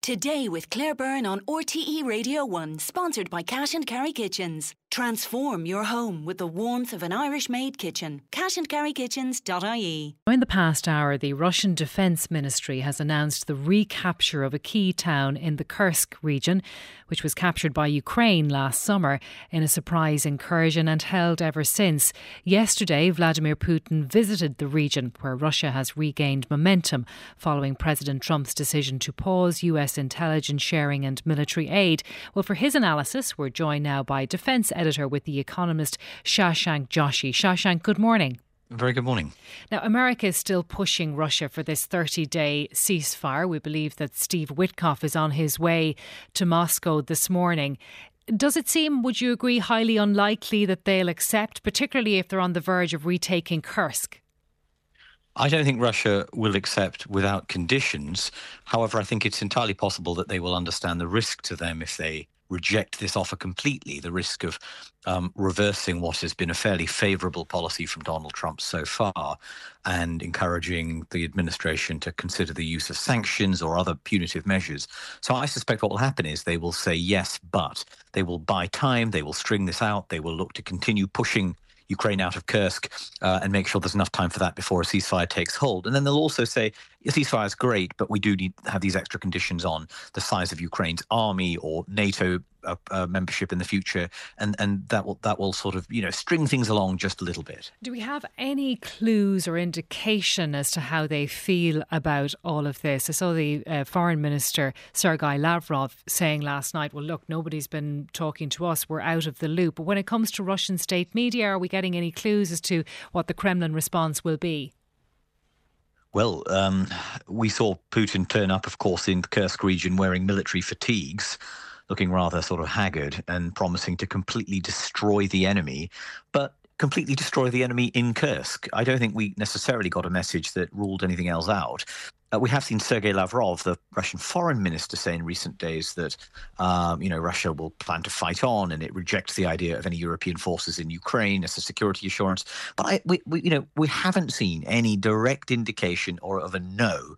Today with Claire Byrne on RTE Radio 1, sponsored by Cash and Carry Kitchens. Transform your home with the warmth of an Irish-made kitchen. cashandcarrykitchens.ie. In the past hour, the Russian Defence Ministry has announced the recapture of a key town in the Kursk region, which was captured by Ukraine last summer in a surprise incursion and held ever since. Yesterday, Vladimir Putin visited the region, where Russia has regained momentum following President Trump's decision to pause US intelligence sharing and military aid. Well, for his analysis, we're joined now by Defence Editor with The Economist, Shashank Joshi. Shashank, good morning. Very good morning. Now, America is still pushing Russia for this 30-day ceasefire. We believe that Steve Witkoff is on his way to Moscow this morning. Does it seem, would you agree, highly unlikely that they'll accept, particularly if they're on the verge of retaking Kursk? I don't think Russia will accept without conditions. However, I think it's entirely possible that they will understand the risk to them if they reject this offer completely, the risk of reversing what has been a fairly favourable policy from Donald Trump so far and encouraging the administration to consider the use of sanctions or other punitive measures. So I suspect what will happen is they will say yes, but they will buy time, they will string this out, they will look to continue pushing Ukraine out of Kursk and make sure there's enough time for that before a ceasefire takes hold. And then they'll also say, a ceasefire is great, but we do need to have these extra conditions on the size of Ukraine's army or NATO membership in the future. And that will sort of, string things along just a little bit. Do we have any clues or indication as to how they feel about all of this? I saw the Foreign Minister, Sergei Lavrov, saying last night, well, look, nobody's been talking to us. We're out of the loop. But when it comes to Russian state media, are we getting any clues as to what the Kremlin response will be? Well, we saw Putin turn up, of course, in the Kursk region wearing military fatigues, looking rather sort of haggard and promising to completely destroy the enemy, but completely destroy the enemy in Kursk. I don't think we necessarily got a message that ruled anything else out. We have seen Sergei Lavrov, the Russian foreign minister, say in recent days that, Russia will plan to fight on and it rejects the idea of any European forces in Ukraine as a security assurance. But we haven't seen any direct indication or of a no.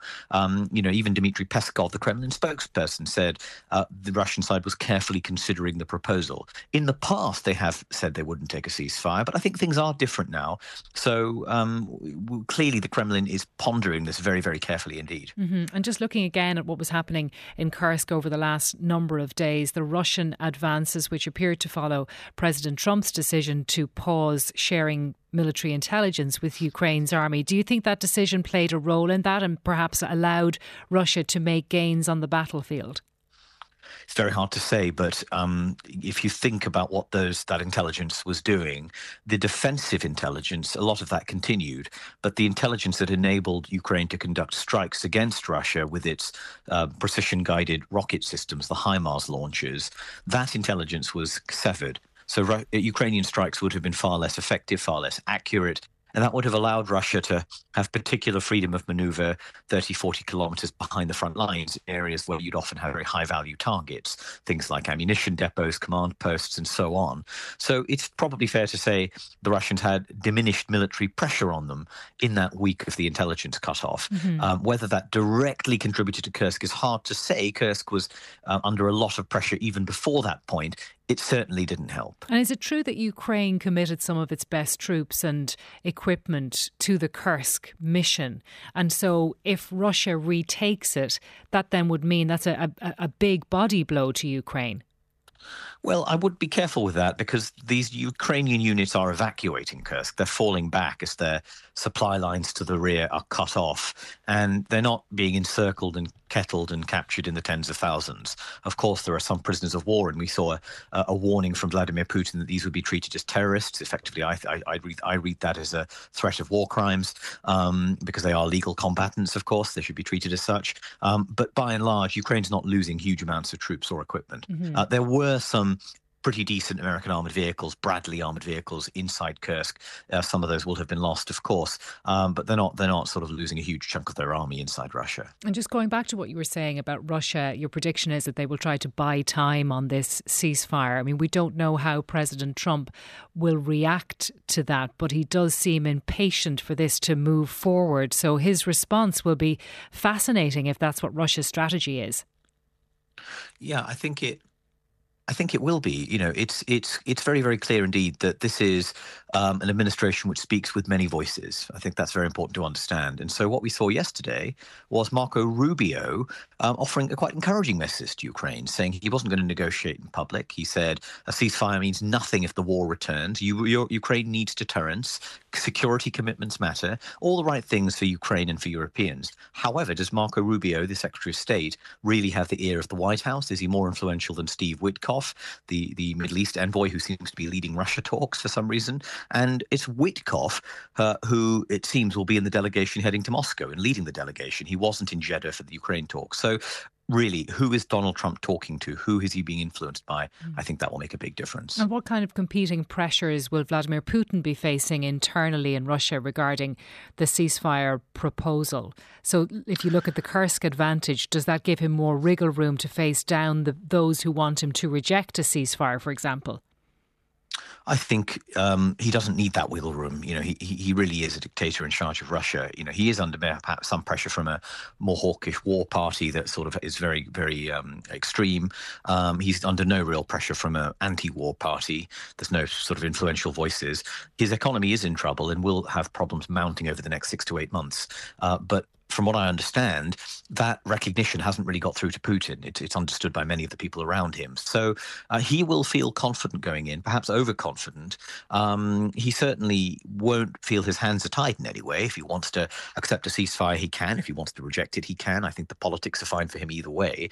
Even Dmitry Peskov, the Kremlin spokesperson, said the Russian side was carefully considering the proposal. In the past, they have said they wouldn't take a ceasefire, but I think things are different now. So clearly the Kremlin is pondering this very, very carefully indeed. Mm-hmm. And just looking again at what was happening in Kursk over the last number of days, the Russian advances, which appeared to follow President Trump's decision to pause sharing military intelligence with Ukraine's army. Do you think that decision played a role in that and perhaps allowed Russia to make gains on the battlefield? It's very hard to say, but if you think about what that intelligence was doing, the defensive intelligence, a lot of that continued, but the intelligence that enabled Ukraine to conduct strikes against Russia with its precision-guided rocket systems, the HIMARS launchers, that intelligence was severed. So Ukrainian strikes would have been far less effective, far less accurate, and that would have allowed Russia to have particular freedom of maneuver 30, 40 kilometres behind the front lines, areas where you'd often have very high-value targets, things like ammunition depots, command posts, and so on. So it's probably fair to say the Russians had diminished military pressure on them in that week of the intelligence cut-off. Mm-hmm. Whether that directly contributed to Kursk is hard to say. Kursk was under a lot of pressure even before that point. It certainly didn't help. And is it true that Ukraine committed some of its best troops and equipment to the Kursk mission? And so if Russia retakes it, that then would mean that's a big body blow to Ukraine. Well, I would be careful with that because these Ukrainian units are evacuating Kursk. They're falling back as their supply lines to the rear are cut off, and they're not being encircled and kettled and captured in the tens of thousands. Of course, there are some prisoners of war, and we saw a warning from Vladimir Putin that these would be treated as terrorists. Effectively, I read that as a threat of war crimes because they are legal combatants, of course. They should be treated as such. But by and large, Ukraine's not losing huge amounts of troops or equipment. Mm-hmm. There were some pretty decent American armoured vehicles, Bradley armoured vehicles inside Kursk. Some of those will have been lost, of course, but they're not sort of losing a huge chunk of their army inside Russia. And just going back to what you were saying about Russia, your prediction is that they will try to buy time on this ceasefire. I mean, we don't know how President Trump will react to that, but he does seem impatient for this to move forward. So his response will be fascinating if that's what Russia's strategy is. Yeah, I think it will be. It's very, very clear indeed that this is an administration which speaks with many voices. I think that's very important to understand. And so what we saw yesterday was Marco Rubio offering a quite encouraging message to Ukraine, saying he wasn't going to negotiate in public. He said a ceasefire means nothing if the war returns. Ukraine needs deterrence. Security commitments matter. All the right things for Ukraine and for Europeans. However, does Marco Rubio, the Secretary of State, really have the ear of the White House? Is he more influential than Steve Witkoff, the Middle East envoy who seems to be leading Russia talks for some reason? And it's Witkoff who, it seems, will be in the delegation heading to Moscow and leading the delegation. He wasn't in Jeddah for the Ukraine talks. So really, who is Donald Trump talking to? Who is he being influenced by? I think that will make a big difference. And what kind of competing pressures will Vladimir Putin be facing internally in Russia regarding the ceasefire proposal? So if you look at the Kursk advantage, does that give him more wriggle room to face down those who want him to reject a ceasefire, for example? I think he doesn't need that wiggle room. He really is a dictator in charge of Russia. He is under perhaps some pressure from a more hawkish war party that sort of is very, very extreme. He's under no real pressure from an anti-war party. There's no sort of influential voices. His economy is in trouble and will have problems mounting over the next 6 to 8 months. But from what I understand, that recognition hasn't really got through to Putin. It's understood by many of the people around him. So he will feel confident going in, perhaps overconfident. He certainly won't feel his hands are tied in any way. If he wants to accept a ceasefire, he can. If he wants to reject it, he can. I think the politics are fine for him either way.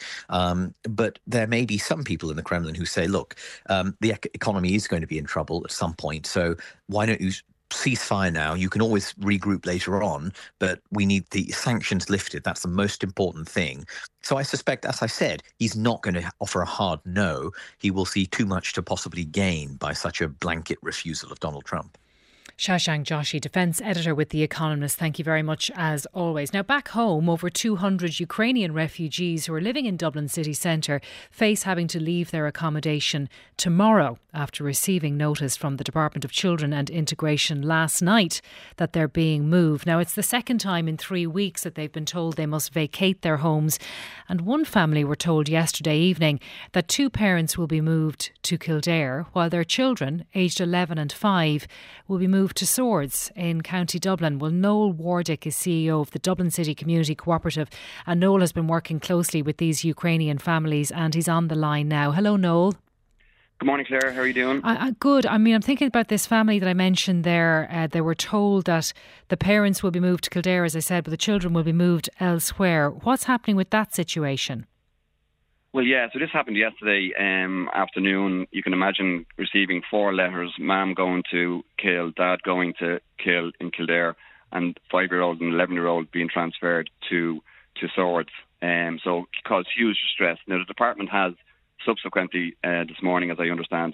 But there may be some people in the Kremlin who say, look, the economy is going to be in trouble at some point. So why don't you ceasefire now? You can always regroup later on, but we need the sanctions lifted. That's the most important thing. So I suspect, as I said, he's not going to offer a hard no. He will see too much to possibly gain by such a blanket refusal of Donald Trump. Shashank Joshi, Defence Editor with The Economist. Thank you very much as always. Now back home, over 200 Ukrainian refugees who are living in Dublin city centre face having to leave their accommodation tomorrow after receiving notice from the Department of Children and Integration last night that they're being moved. Now it's the second time in 3 weeks that they've been told they must vacate their homes, and one family were told yesterday evening that 2 parents will be moved to Kildare while their children, aged 11 and 5, will be moved to Swords in County Dublin. Well, Noel Wardick is CEO of the Dublin City Community Cooperative, and Noel has been working closely with these Ukrainian families, and he's on the line now. Hello, Noel. Good morning, Claire. How are you doing? Good. I mean, I'm thinking about this family that I mentioned there. They were told that the parents will be moved to Kildare, as I said, but the children will be moved elsewhere. What's happening with that situation? Well, yeah, so this happened yesterday afternoon. You can imagine receiving 4 letters, Mum going to Kill, Dad going to Kill in Kildare, and 5-year-old and 11-year-old being transferred to Swords. So it caused huge distress. Now, the department has subsequently, this morning, as I understand,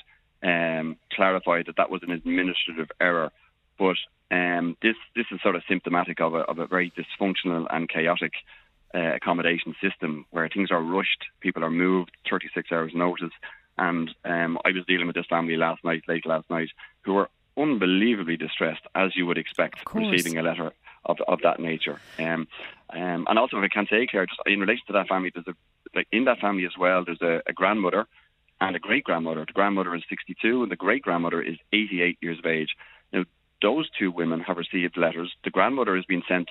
clarified that was an administrative error. But this is sort of symptomatic of a very dysfunctional and chaotic accommodation system where things are rushed, people are moved 36 hours notice, and I was dealing with this family late last night, who were unbelievably distressed, as you would expect, receiving a letter of that nature. And also, if I can say, Claire, just in relation to that family, in that family as well, there's a grandmother and a great-grandmother. The grandmother is 62 and the great-grandmother is 88 years of age. Now, those 2 women have received letters. The grandmother has been sent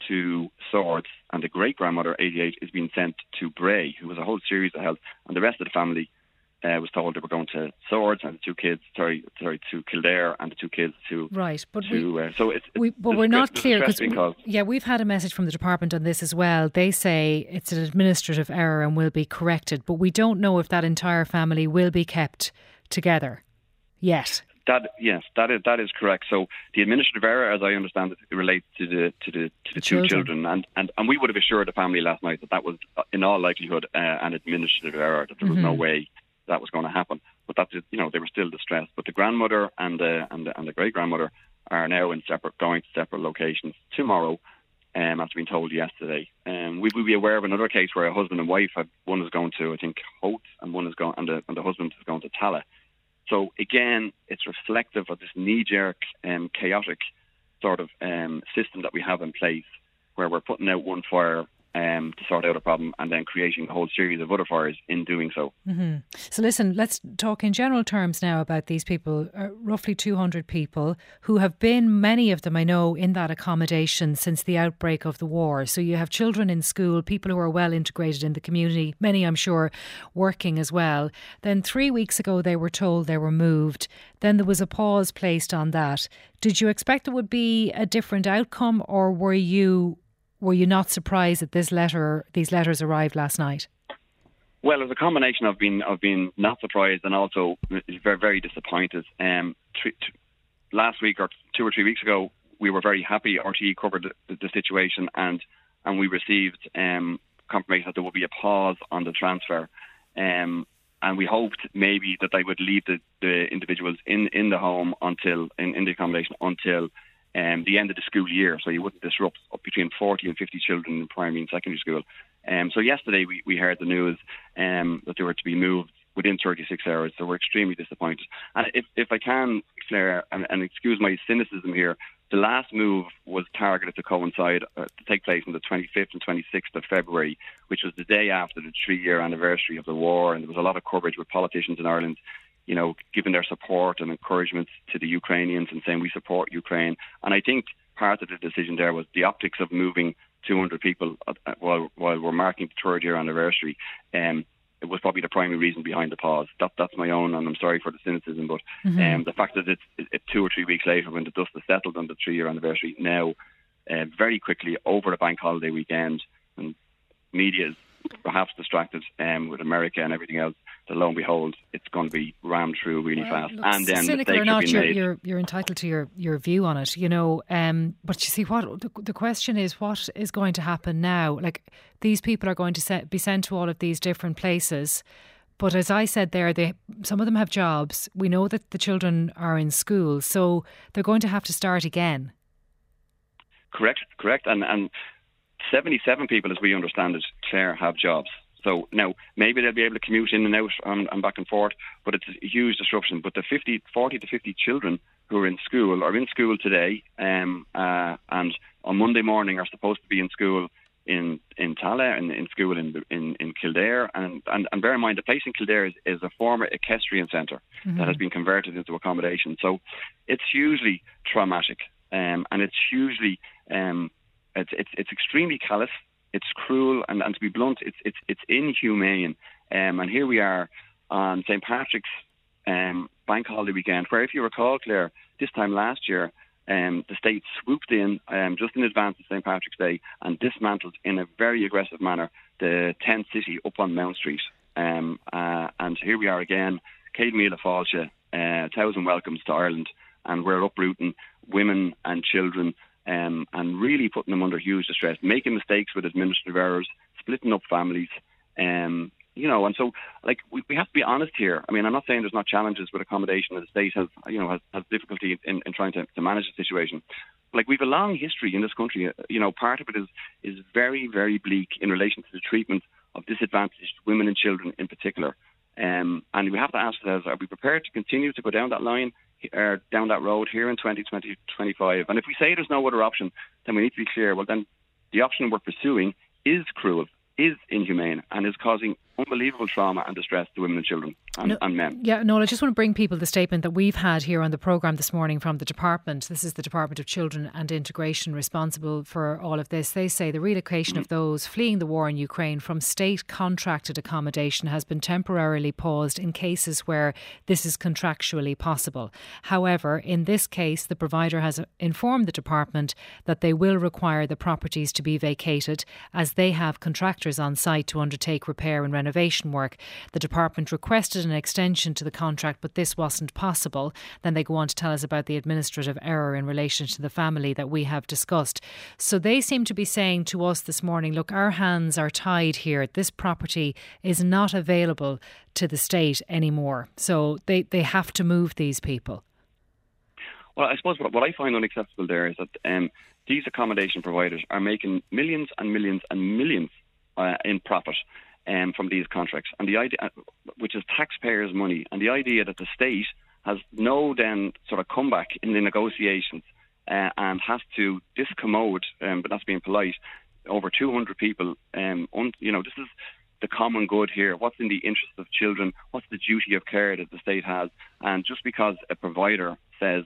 to Swords, and the great-grandmother, 88, is being sent to Bray, who was a whole series of health, and the rest of the family was told they were going to Swords, and the 2 kids, to Kildare, and the 2 kids to... Right, but we're not clear, because we've had a message from the department on this as well. They say it's an administrative error and will be corrected, but we don't know if that entire family will be kept together yet. That is correct. So the administrative error, as I understand it, relates to the 2 children, and we would have assured the family last night that was in all likelihood an administrative error, that there was no way that was going to happen. But that's they were still distressed. But the grandmother and the great grandmother are now going to separate locations tomorrow, after being told yesterday. We will be aware of another case where a husband and wife one is going to, I think, Howth, and one is going, and the husband is going to Tallaght. So again, it's reflective of this knee-jerk, chaotic sort of system that we have in place, where we're putting out one fire to sort out a problem, and then creating a whole series of other fires in doing so. Mm-hmm. So listen, let's talk in general terms now about these people, roughly 200 people who have been, many of them I know, in that accommodation since the outbreak of the war. So you have children in school, people who are well integrated in the community, many I'm sure working as well. Then 3 weeks ago they were told they were moved. Then there was a pause placed on that. Did you expect it would be a different outcome, or were you not surprised that these letters arrived last night? Well, it was a combination of being not surprised and also very, very disappointed. Last week or 2 or 3 weeks ago, we were very happy. RTE covered the situation, and we received confirmation that there would be a pause on the transfer. And we hoped maybe that they would leave the individuals in the home in the accommodation until the end of the school year, so you wouldn't disrupt up between 40 and 50 children in primary and secondary school. So yesterday we heard the news that they were to be moved within 36 hours, so we're extremely disappointed. And if I can, Claire, and excuse my cynicism here, the last move was targeted to coincide, to take place on the 25th and 26th of February, which was the day after the 3-year anniversary of the war, and there was a lot of coverage with politicians in Ireland, you know, giving their support and encouragement to the Ukrainians and saying we support Ukraine. And I think part of the decision there was the optics of moving 200 people while we're marking the 3rd year anniversary. It was probably the primary reason behind the pause. That's my own, and I'm sorry for the cynicism, but the fact that it's 2 or 3 weeks later, when the dust has settled on the 3-year anniversary, now very quickly over the bank holiday weekend, and media is perhaps distracted with America and everything else, that lo and behold, it's going to be rammed through really fast. Look, and then cynical mistakes or not, are being made. you're entitled to your view on it, you know. But you see, what the question is, what is going to happen now? Like, these people are going to be sent to all of these different places. But as I said there, some of them have jobs. We know that the children are in school, so they're going to have to start again. Correct. And 77 people, as we understand it, Claire, have jobs. So now maybe they'll be able to commute in and out and back and forth, but it's a huge disruption. But the 40 to 50 children who are in school today, and on Monday morning are supposed to be in school in Tallaght and in school in Kildare. And bear in mind, the place in Kildare is a former equestrian centre that has been converted into accommodation. So it's hugely traumatic, and it's hugely it's extremely callous. It's cruel, and to be blunt, it's inhumane. And here we are on St. Patrick's bank holiday weekend, where, if you recall, Claire, this time last year, the state swooped in just in advance of St. Patrick's Day and dismantled in a very aggressive manner the tent city up on Mount Street. And here we are again, Céad Míle Fáilte, 1,000 welcomes to Ireland, and we're uprooting women and children, and really putting them under huge distress, making mistakes with administrative errors, splitting up families, you know. And so, like, we have to be honest here. I mean, I'm not saying there's not challenges with accommodation, and the state has difficulty in trying to manage the situation. Like, we've a long history in this country. You know, part of it is very, very bleak in relation to the treatment of disadvantaged women and children in particular. And we have to ask ourselves, are we prepared to continue to go down that line, down that road here in 2025? And if we say there's no other option, then we need to be clear, well, then the option we're pursuing is cruel, is inhumane, and is causing unbelievable trauma and distress to women and children and men. Yeah, no, I just want to bring people the statement that we've had here on the programme this morning from the department. This is the Department of Children and Integration responsible for all of this. They say the relocation of those fleeing the war in Ukraine from state-contracted accommodation has been temporarily paused in cases where this is contractually possible. However, in this case, the provider has informed the department that they will require the properties to be vacated, as they have contractors on site to undertake repair and renovation work. The department requested an extension to the contract, but this wasn't possible. Then they go on to tell us about the administrative error in relation to the family that we have discussed. So they seem to be saying to us this morning, look, our hands are tied here. This property is not available to the state anymore. So they have to move these people. Well, I suppose what I find unacceptable there is that these accommodation providers are making millions and millions and millions in profit from these contracts, and the idea, which is taxpayers' money, and the idea that the state has no then sort of comeback in the negotiations and has to discommode, but that's being polite, over 200 people. This is the common good here. What's in the interest of children? What's the duty of care that the state has? And just because a provider says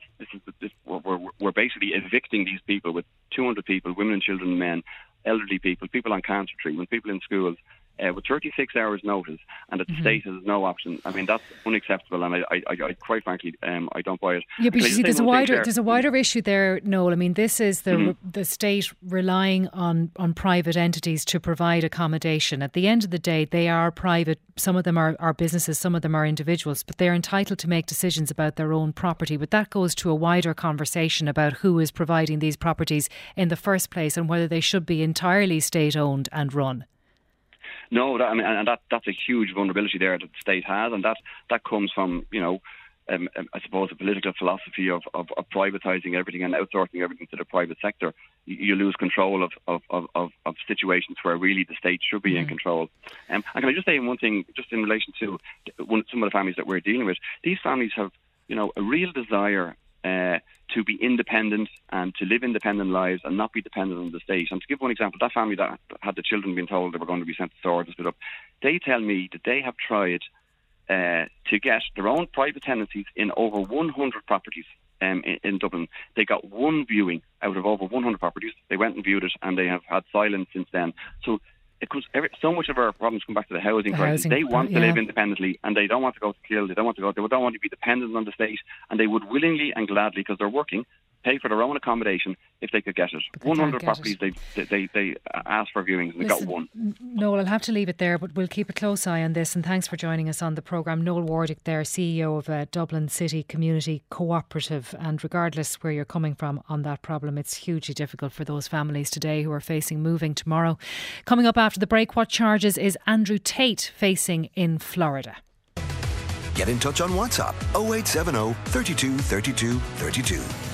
we're basically evicting these people, with 200 people, women and children and men, elderly people, people on cancer treatment, people in schools, with 36 hours notice, and that the state has no option. I mean, that's unacceptable, and I quite frankly, I don't buy it. Yeah, but you see, there's a wider issue there, Noel. I mean, this is the state relying on private entities to provide accommodation. At the end of the day, they are private. Some of them are businesses, some of them are individuals, but they're entitled to make decisions about their own property. But that goes to a wider conversation about who is providing these properties in the first place and whether they should be entirely state-owned and run. No, that's a huge vulnerability there that the state has, and that comes from, I suppose, a political philosophy of privatising everything and outsourcing everything to the private sector. You lose control of situations where really the state should be in control. And can I just say one thing, just in relation to some of the families that we're dealing with? These families have, a real desire to be independent and to live independent lives and not be dependent on the state. And to give one example, that family that had the children being told they were going to be sent to Swords and split up, they tell me that they have tried to get their own private tenancies in over 100 properties in Dublin. They got one viewing out of over 100 properties. They went and viewed it, and they have had silence since then. So so much of our problems come back to the housing crisis. They want to live independently, and they don't want to go to Kill. They don't want to be dependent on the state, and they would willingly and gladly, because they're working, pay for their own accommodation if they could get it. 100 properties they asked for viewings, and they got one. Noel, I'll have to leave it there, but we'll keep a close eye on this, and thanks for joining us on the programme. Noel Wardick there, CEO of Dublin City Community Cooperative, and regardless where you're coming from on that problem, it's hugely difficult for those families today who are facing moving tomorrow. Coming up after the break, what charges is Andrew Tate facing in Florida? Get in touch on WhatsApp 0870 32 32 32.